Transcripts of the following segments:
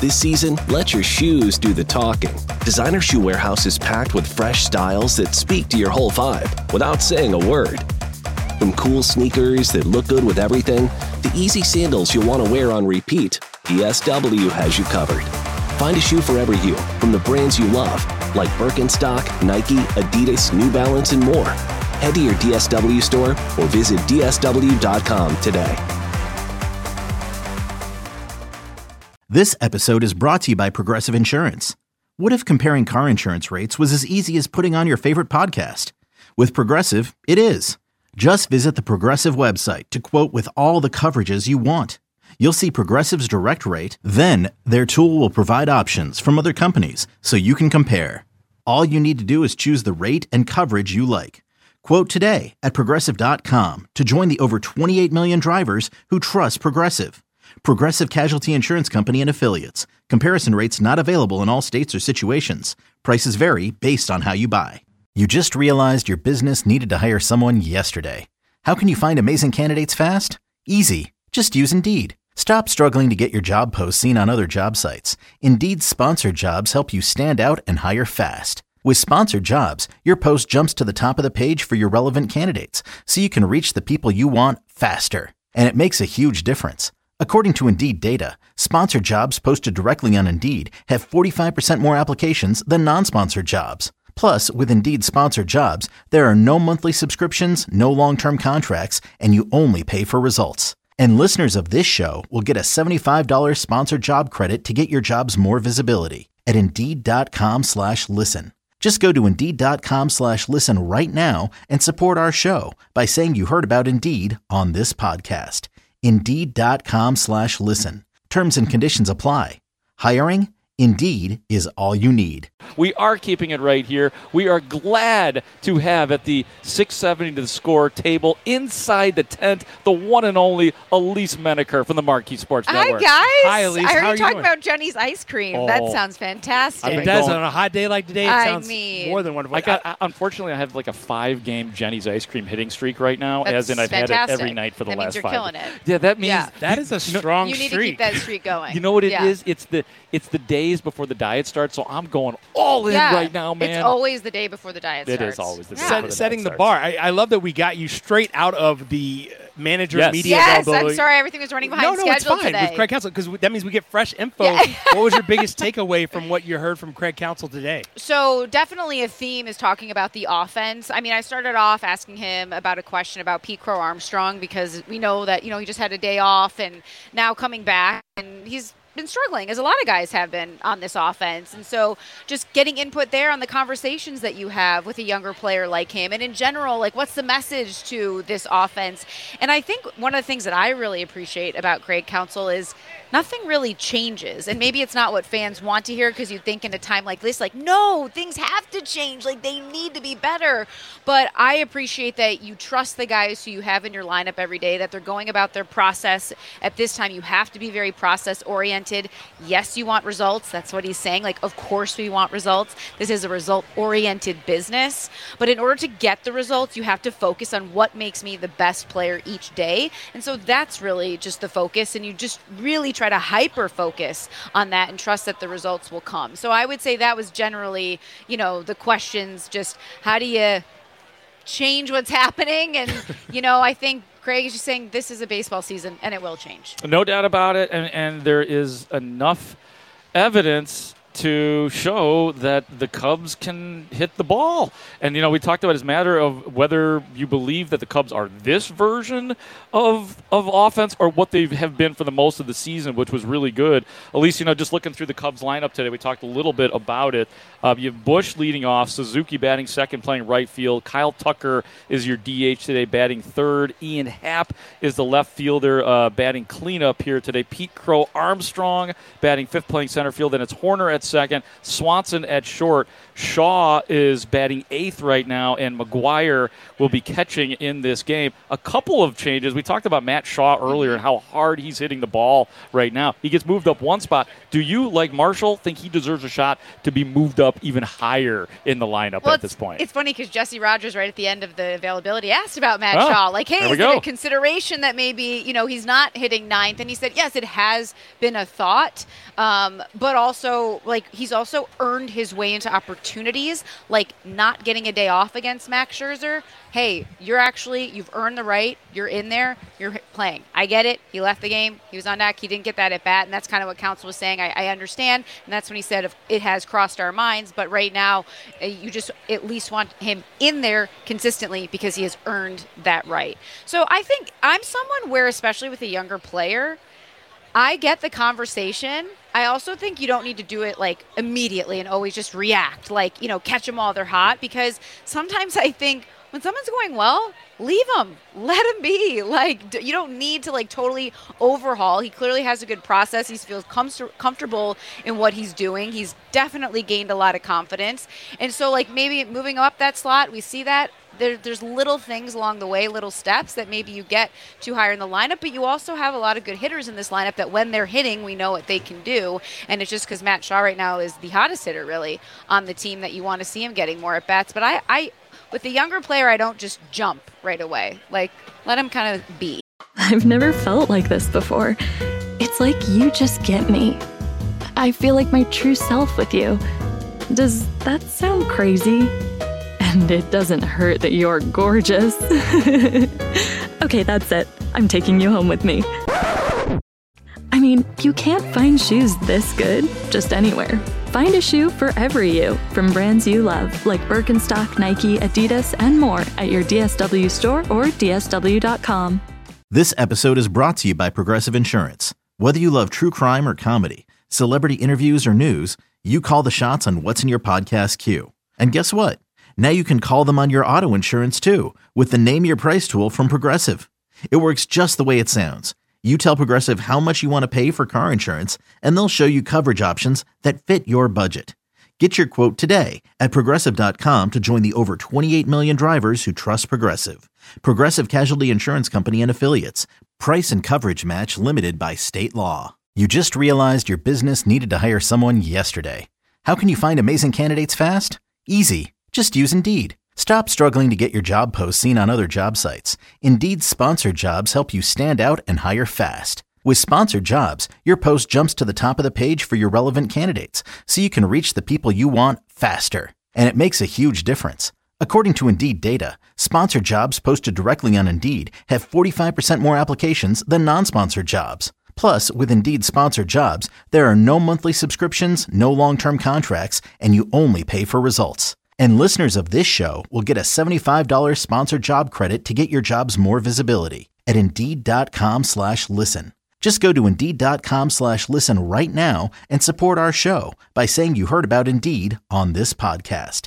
This season, let your shoes do the talking. Designer Shoe Warehouse is packed with fresh styles that speak to your whole vibe without saying a word. From cool sneakers that look good with everything, to easy sandals you'll want to wear on repeat, DSW has you covered. Find a shoe for every you, from the brands you love, like Birkenstock, Nike, Adidas, New Balance, and more. Head to your DSW store or visit DSW.com today. This episode is brought to you by Progressive Insurance. What if comparing car insurance rates was as easy as putting on your favorite podcast? With Progressive, it is. Just visit the Progressive website to quote with all the coverages you want. You'll see Progressive's direct rate, then their tool will provide options from other companies so you can compare. All you need to do is choose the rate and coverage you like. Quote today at Progressive.com to join the over 28 million drivers who trust Progressive. Progressive Casualty Insurance Company and Affiliates. Comparison rates not available in all states or situations. Prices vary based on how you buy. You just realized your business needed to hire someone yesterday. How can you find amazing candidates fast? Easy. Just use Indeed. Stop struggling to get your job posts seen on other job sites. Indeed's sponsored jobs help you stand out and hire fast. With sponsored jobs, your post jumps to the top of the page for your relevant candidates, so you can reach the people you want faster. And it makes a huge difference. According to Indeed data, sponsored jobs posted directly on Indeed have 45% more applications than non-sponsored jobs. Plus, with Indeed sponsored jobs, there are no monthly subscriptions, no long-term contracts, and you only pay for results. And listeners of this show will get a $75 sponsored job credit to get your jobs more visibility at Indeed.com/listen. Just go to Indeed.com/listen right now and support our show by saying you heard about Indeed on this podcast. Indeed.com/listen. Terms and conditions apply. Hiring? Indeed is all you need. We are keeping it right here. We are glad to have at the 670 to the score table inside the tent, the one and only Elise Menaker from the Marquee Sports Network. Hi, guys. Hi, Elise. I How heard are you talking doing? about Jenny's ice cream. Oh. That sounds fantastic. I've It been does. going- On a hot day like today, it sounds more than wonderful. Unfortunately, I have like a 5-game Jenny's ice cream hitting streak right now, That's as in I've had it every fantastic. night for the That last means you're 5 killing it. Yeah, that means Yeah. That is a strong You need to streak. keep that streak going. You know what it Yeah. is? It's the days before the diet starts, so I'm going all in right now, man. It's always the day before the diet It starts. is always the day Yeah. before the Setting the diet bar. I love that we got you straight out of the manager Yes. media Yes, availability. I'm sorry. Everything was running behind No, it's schedule fine today. with Craig Counsell because that means we get fresh info. Yeah. What was your biggest takeaway from what you heard from Craig Counsell today? So definitely a theme is talking about the offense. I mean, I started off asking him about a question about Pete Crow Armstrong because we know that, he just had a day off and now coming back and he's been struggling, as a lot of guys have been on this offense. And so just getting input there on the conversations that you have with a younger player like him. And in general, like, what's the message to this offense? And I think one of the things that I really appreciate about Craig Counsell is nothing really changes. And maybe it's not what fans want to hear because you think in a time like this, like, no, things have to change. Like, they need to be better. But I appreciate that you trust the guys who you have in your lineup every day, that they're going about their process. At this time, you have to be very process-oriented. Yes, you want results. That's what he's saying. Like, of course we want results. This is a result-oriented business. But in order to get the results, you have to focus on what makes me the best player each day. And so that's really just the focus. And you just really try to hyper-focus on that and trust that the results will come. So I would say that was generally, the questions, just how do you change what's happening? And, I think Craig is just saying this is a baseball season and it will change. No doubt about it, and there is enough evidence to show that the Cubs can hit the ball. And, we talked about it's a matter of whether you believe that the Cubs are this version of offense or what they have been for the most of the season, which was really good. At least, just looking through the Cubs lineup today, we talked a little bit about it. You have Bush leading off, Suzuki batting second, playing right field. Kyle Tucker is your DH today, batting third. Ian Happ is the left fielder, batting cleanup here today. Pete Crow Armstrong batting fifth, playing center field. And it's Horner at at second, Swanson at short. Shaw is batting 8th right now, and McGuire will be catching in this game. A couple of changes. We talked about Matt Shaw earlier and how hard he's hitting the ball right now. He gets moved up one spot. Do you, like Marshall, think he deserves a shot to be moved up even higher in the lineup at this point? It's funny because Jesse Rogers, right at the end of the availability, asked about Matt Shaw. Like, hey, is it a consideration that maybe, he's not hitting 9th? And he said, yes, it has been a thought. But also, like, he's also earned his way into opportunities, like not getting a day off against Max Scherzer. Hey, you've earned the right. You're in there. You're playing. I get it. He left the game. He was on deck. He didn't get that at bat, and that's kind of what Counsell was saying. I understand, and that's when he said it has crossed our minds, but right now you just at least want him in there consistently because he has earned that right. So I think I'm someone where, especially with a younger player, I get the conversation. I also think you don't need to do it like immediately and always just react, like, catch them while they're hot, because sometimes I think when someone's going well, leave them. Let him be. Like, you don't need to like totally overhaul. He clearly has a good process. He feels comfortable in what he's doing. He's definitely gained a lot of confidence. And so like maybe moving up that slot, we see that. There's little things along the way, little steps that maybe you get too higher in the lineup, but you also have a lot of good hitters in this lineup that when they're hitting, we know what they can do. And it's just because Matt Shaw right now is the hottest hitter really on the team that you want to see him getting more at bats. But I with a younger player, I don't just jump right away. Like, let him kind of be. I've never felt like this before. It's like you just get me. I feel like my true self with you. Does that sound crazy? And it doesn't hurt that you're gorgeous. Okay, that's it. I'm taking you home with me. I mean, you can't find shoes this good just anywhere. Find a shoe for every you, from brands you love, like Birkenstock, Nike, Adidas, and more at your DSW store or DSW.com. This episode is brought to you by Progressive Insurance. Whether you love true crime or comedy, celebrity interviews or news, you call the shots on what's in your podcast queue. And guess what? Now you can call them on your auto insurance too, with the Name Your Price tool from Progressive. It works just the way it sounds. You tell Progressive how much you want to pay for car insurance, and they'll show you coverage options that fit your budget. Get your quote today at Progressive.com to join the over 28 million drivers who trust Progressive. Progressive Casualty Insurance Company and Affiliates. Price and coverage match limited by state law. You just realized your business needed to hire someone yesterday. How can you find amazing candidates fast? Easy. Just use Indeed. Stop struggling to get your job posts seen on other job sites. Indeed's sponsored jobs help you stand out and hire fast. With sponsored jobs, your post jumps to the top of the page for your relevant candidates, so you can reach the people you want faster. And it makes a huge difference. According to Indeed data, sponsored jobs posted directly on Indeed have 45% more applications than non-sponsored jobs. Plus, with Indeed sponsored jobs, there are no monthly subscriptions, no long-term contracts, and you only pay for results. And listeners of this show will get a $75 sponsored job credit to get your jobs more visibility at Indeed.com/listen. Just go to Indeed.com/listen right now and support our show by saying you heard about Indeed on this podcast.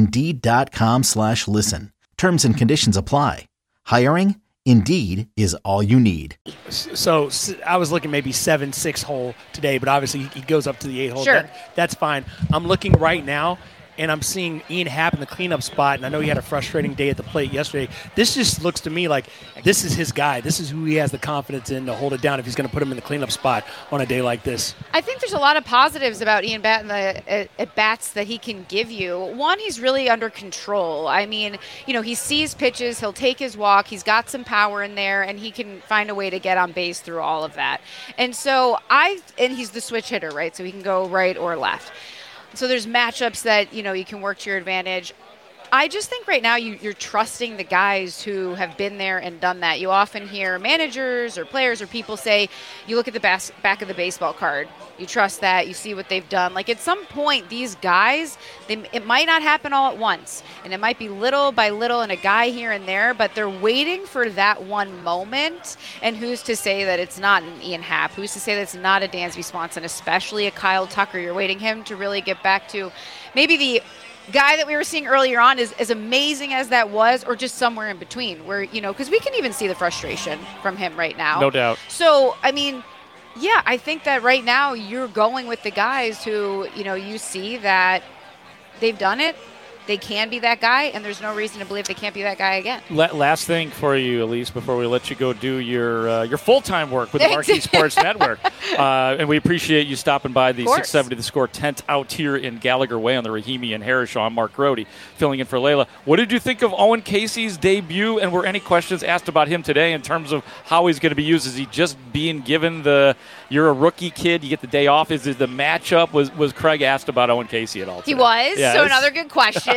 Indeed.com/listen. Terms and conditions apply. Hiring? Indeed is all you need. So I was looking maybe 7-6 hole today, but obviously he goes up to the 8 hole. Sure. That's fine. I'm looking right now, and I'm seeing Ian Happ in the cleanup spot, and I know he had a frustrating day at the plate yesterday. This just looks to me like this is his guy. This is who he has the confidence in to hold it down if he's going to put him in the cleanup spot on a day like this. I think there's a lot of positives about Ian Batt and the at-bats that he can give you. One, he's really under control. I mean, he sees pitches, he'll take his walk, he's got some power in there, and he can find a way to get on base through all of that. And so and he's the switch hitter, right? So he can go right or left. So there's matchups that, you can work to your advantage. I just think right now you're trusting the guys who have been there and done that. You often hear managers or players or people say, you look at the back of the baseball card. You trust that. You see what they've done. Like at some point, these guys, it might not happen all at once. And it might be little by little and a guy here and there, but they're waiting for that one moment. And who's to say that it's not an Ian Happ? Who's to say that it's not a Dansby Swanson, especially a Kyle Tucker? You're waiting him to really get back to maybe the guy that we were seeing earlier on is as amazing as that was, or just somewhere in between where, because we can even see the frustration from him right now. No doubt. So, I mean, Yeah, I think that right now you're going with the guys who, you see that they've done it. They can be that guy, and there's no reason to believe they can't be that guy again. Last thing for you, Elise, before we let you go do your full-time work with the Marquee Sports Network. And we appreciate you stopping by the 670 The Score tent out here in Gallagher Way on the Rahimi and Harris Show. I'm Mark Grody, filling in for Layla. What did you think of Owen Casey's debut, and were any questions asked about him today in terms of how he's going to be used? Is he just being given you're a rookie kid, you get the day off? Is it the matchup? Was Craig asked about Owen Casey at all today? He was, yes. So another good question.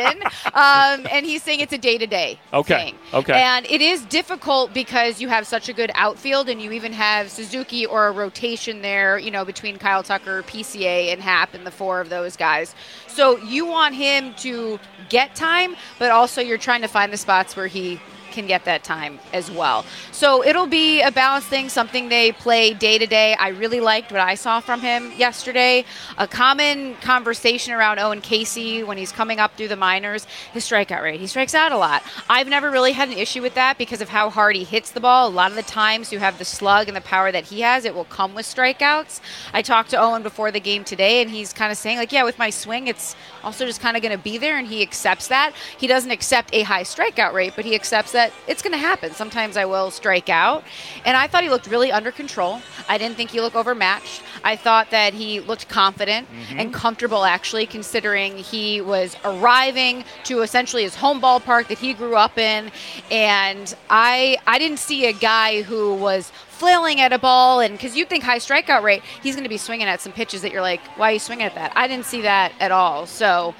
And he's saying it's a day-to-day thing. Okay. And it is difficult because you have such a good outfield, and you even have Suzuki or a rotation there, between Kyle Tucker, PCA, and Happ, and the four of those guys. So you want him to get time, but also you're trying to find the spots where he can get that time as well. So it'll be a balanced thing, something they play day to day. I really liked what I saw from him yesterday. A common conversation around Owen Casey when he's coming up through the minors, his strikeout rate. He strikes out a lot. I've never really had an issue with that because of how hard he hits the ball. A lot of the times you have the slug and the power that he has, it will come with strikeouts. I talked to Owen before the game today, and he's kind of saying, with my swing, it's also just kind of going to be there, and he accepts that. He doesn't accept a high strikeout rate, but he accepts that it's going to happen. Sometimes I will strike out. And I thought he looked really under control. I didn't think he looked overmatched. I thought that he looked confident and comfortable, actually, considering he was arriving to essentially his home ballpark that he grew up in. And I didn't see a guy who was flailing at a ball, and because you think high strikeout rate, he's going to be swinging at some pitches that you're like, why are you swinging at that? I didn't see that at all. So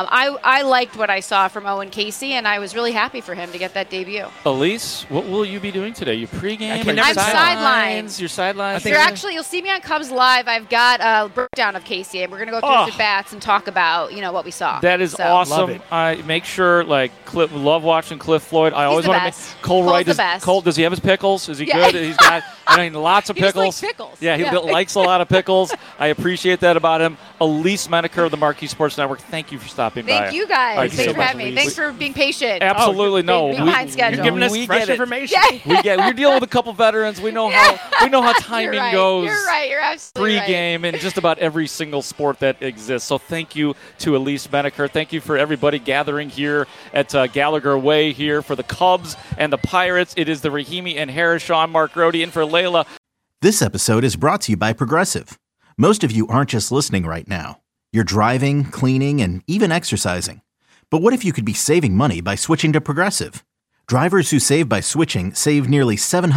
I liked what I saw from Owen Casey, and I was really happy for him to get that debut. Elise, what will you be doing today? You pregame? I'm sidelines. Your sidelines? You'll see me on Cubs Live. I've got a breakdown of Casey, and we're going to go through his at-bats and talk about what we saw. That is awesome. Love it. I make sure, Cliff, love watching Cliff Floyd. I always want to make Cole Cole's Wright. The best. Cole, does he have his pickles? Is he good? He's got lots of pickles. He just likes pickles. Yeah, he likes a lot of pickles. I apprient that about him. Elise Menaker of the Marquee Sports Network, thank you for stopping by. Thank you guys. Right, Thanks for having me. Thanks for being patient. Absolutely. Being behind schedule. You're giving us fresh information. We're dealing with a couple veterans. We know how timing goes. You're right. You're absolutely right. Pre-game in just about every single sport that exists. So thank you to Elise Menaker. Thank you for everybody gathering here at Gallagher Way here for the Cubs and the Pirates. It is the Rahimi and Harris Show. I'm Mark Grody in for Layla. This episode is brought to you by Progressive. Most of you aren't just listening right now. You're driving, cleaning, and even exercising. But what if you could be saving money by switching to Progressive? Drivers who save by switching save nearly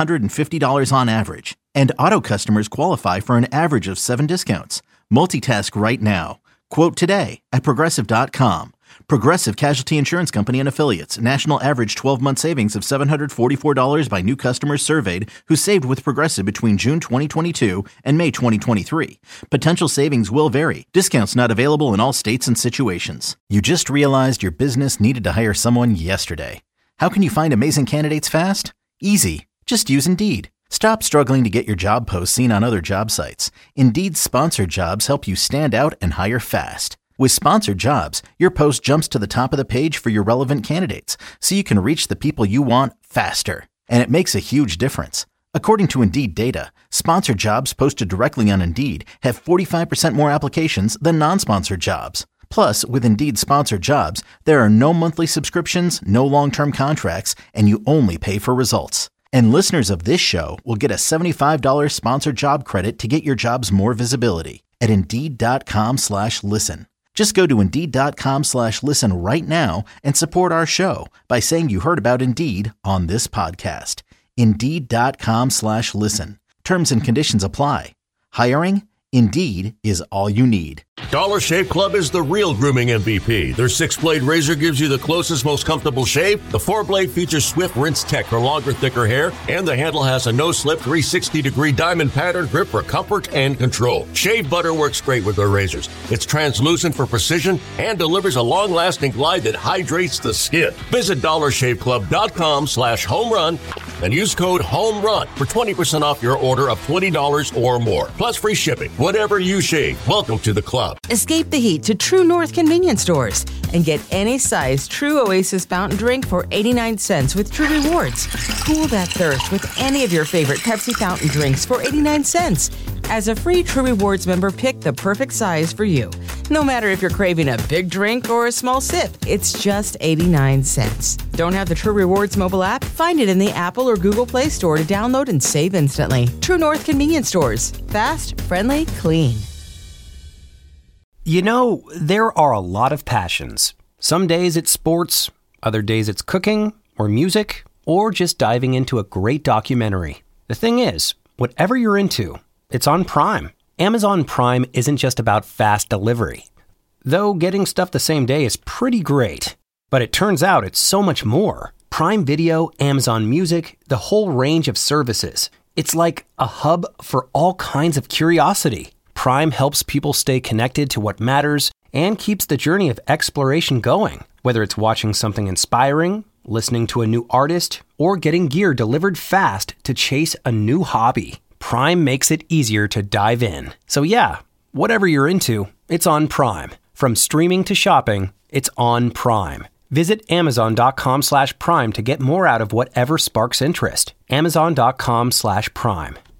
$750 on average. And auto customers qualify for an average of 7 discounts. Multitask right now. Quote today at Progressive.com. Progressive Casualty Insurance Company and Affiliates. National average 12-month savings of $744 by new customers surveyed who saved with Progressive between June 2022 and May 2023. Potential savings will vary. Discounts not available in all states and situations. You just realized your business needed to hire someone yesterday. How can you find amazing candidates fast? Easy. Just use Indeed. Stop struggling to get your job posts seen on other job sites. Indeed's sponsored jobs help you stand out and hire fast. With sponsored jobs, your post jumps to the top of the page for your relevant candidates, so you can reach the people you want faster. And it makes a huge difference. According to Indeed data, sponsored jobs posted directly on Indeed have 45% more applications than non-sponsored jobs. Plus, with Indeed sponsored jobs, there are no monthly subscriptions, no long-term contracts, and you only pay for results. And listeners of this show will get a $75 sponsored job credit to get your jobs more visibility at Indeed.com/listen. Just go to Indeed.com/listen right now and support our show by saying you heard about Indeed on this podcast. Indeed.com/listen. Terms and conditions apply. Hiring? Indeed is all you need. Dollar Shave Club is the real grooming MVP. Their 6-blade razor gives you the closest, most comfortable shave. The 4-blade features Swift Rinse Tech for longer, thicker hair, and the handle has a no-slip 360-degree diamond pattern grip for comfort and control. Shave butter works great with their razors. It's translucent for precision and delivers a long-lasting glide that hydrates the skin. Visit DollarShaveClub.com/homerun and use code HOMERUN for 20% off your order of $20 or more, plus free shipping. Whatever you shave, welcome to the club. Escape the heat to True North convenience stores and get any size True Oasis fountain drink for 89 cents with True Rewards. Cool that thirst with any of your favorite Pepsi fountain drinks for 89 cents. As a free True Rewards member, pick the perfect size for you. No matter if you're craving a big drink or a small sip, it's just 89 cents. Don't have the True Rewards mobile app? Find it in the Apple or Google Play Store to download and save instantly. True North Convenience Stores. Fast, friendly, clean. You know, there are a lot of passions. Some days it's sports, other days it's cooking or music, or just diving into a great documentary. The thing is, whatever you're into, it's on Prime. Amazon Prime isn't just about fast delivery. Though getting stuff the same day is pretty great. But it turns out it's so much more. Prime Video, Amazon Music, the whole range of services. It's like a hub for all kinds of curiosity. Prime helps people stay connected to what matters and keeps the journey of exploration going. Whether it's watching something inspiring, listening to a new artist, or getting gear delivered fast to chase a new hobby, Prime makes it easier to dive in. So yeah, whatever you're into, it's on Prime. From streaming to shopping, it's on Prime. Visit Amazon.com/Prime to get more out of whatever sparks interest. Amazon.com/Prime.